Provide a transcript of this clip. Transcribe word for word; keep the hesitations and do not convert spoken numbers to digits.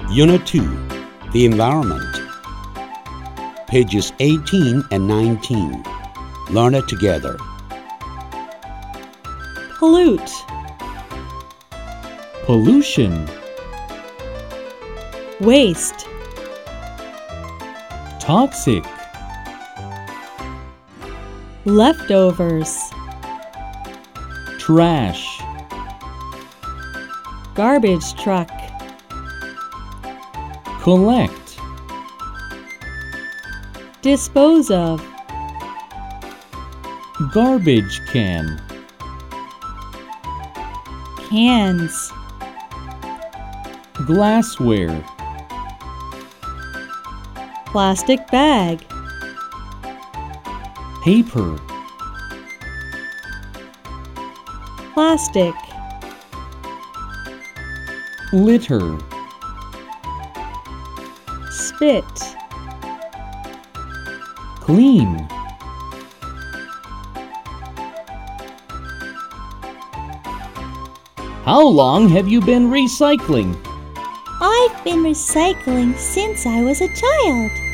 Unit two, The Environment. Pages eighteen and nineteen. Learn it together. Pollute. Pollution. Waste. Toxic. Leftovers. Trash. Garbage truck. Collect. Dispose of. Garbage can. Cans. Glassware. Plastic bag. Paper. Plastic. Litter. Spit. Clean. How long have you been recycling? I've been recycling since I was a child.